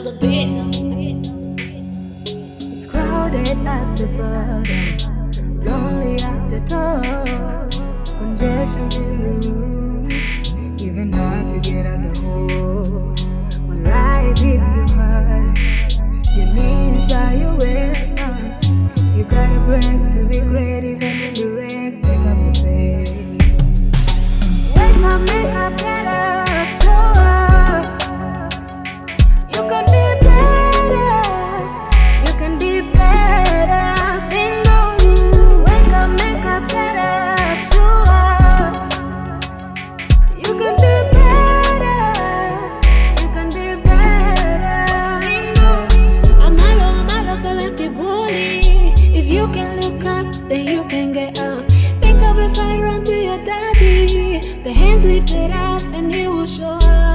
on the beat. It's crowded at the bottom, lonely at the top, congestion in the room, even hard to get out the hole. When life hits you hard, your knees are your weapon. You gotta break to be great, even indirect. Pick up your faith. Wake up, make up, get up, show up. You can be better. You can be better. Bingo, you wake up, make up, get up, show up. You can be better. You can be better. Bingo. I'm hollow, but keep bully. If you can look up, then you can get up. Pick up if I run to your daddy. The hands lifted up, and he will show up.